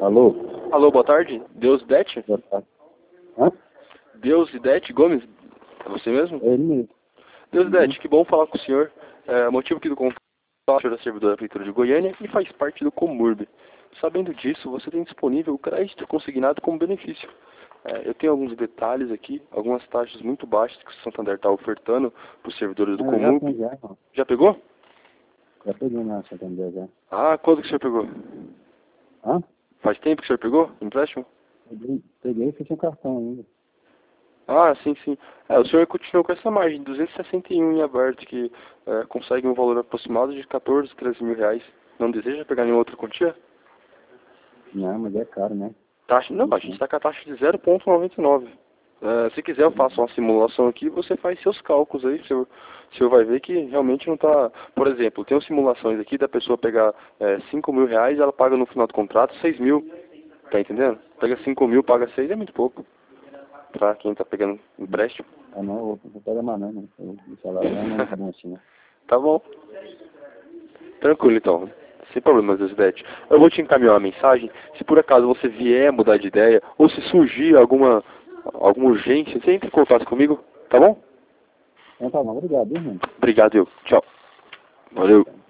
Alô? Alô, boa tarde. Deusdete? Boa tarde. Hã? Deusdete Gomes? É você mesmo? É ele mesmo. Deusdete, que bom falar com o senhor. Motivo aqui do contato, o senhor é servidor da Prefeitura de Goiânia e faz parte do Comurb. Sabendo disso, você tem disponível o crédito consignado como benefício. Eu tenho alguns detalhes aqui, algumas taxas muito baixas que o Santander está ofertando para os servidores do Eu já Comurb. tenho já, irmão. Já pegou? Já peguei na Santander já. Ah, quando que o senhor pegou? Hã? Faz tempo que o senhor pegou? Empréstimo? Peguei e fiz um cartão ainda. Ah, sim, sim. O senhor continuou com essa margem, 261 em aberto, que consegue um valor aproximado de 14, 13 mil reais. Não deseja pegar nenhuma outra quantia? Não, mas é caro, né? Taxa, não, a gente está com a taxa de 0,99. Se quiser eu faço uma simulação aqui, você faz seus cálculos aí, o senhor vai ver que realmente não está... Por exemplo, tem simulações aqui da pessoa pegar 5 mil reais, ela paga no final do contrato 6 mil, tá entendendo? Pega 5 mil, paga 6, é muito pouco pra quem tá pegando empréstimo. Ah, não, eu vou pegar mais não, né? O salário não é muito bom assim, né? Tá bom. Tranquilo então. Sem problemas, Deusdete. Eu vou te encaminhar uma mensagem. Se por acaso você vier mudar de ideia, ou se surgir alguma urgência, você entra em contato comigo, tá bom? Então tá bom, obrigado, irmão. Obrigado, eu. Tchau. Valeu.